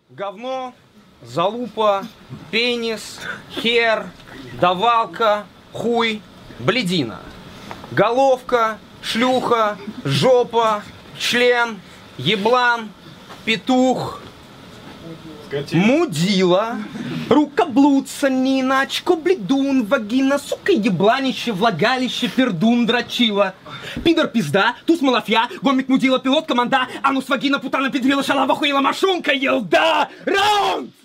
Говно, залупа, пенис, хер, давалка, хуй, блядина. Головка, шлюха, жопа, член, еблан, петух, мудила, рукоблудца, нина, очко, бледун, вагина, сука, ебланище, влагалище, пердун, дрочила. Пидор, пизда, туз, малафья, гомик, мудила, пилот, команда, анус, вагина, путана, педрила, шалава, хуила, машунка, елда, раунд!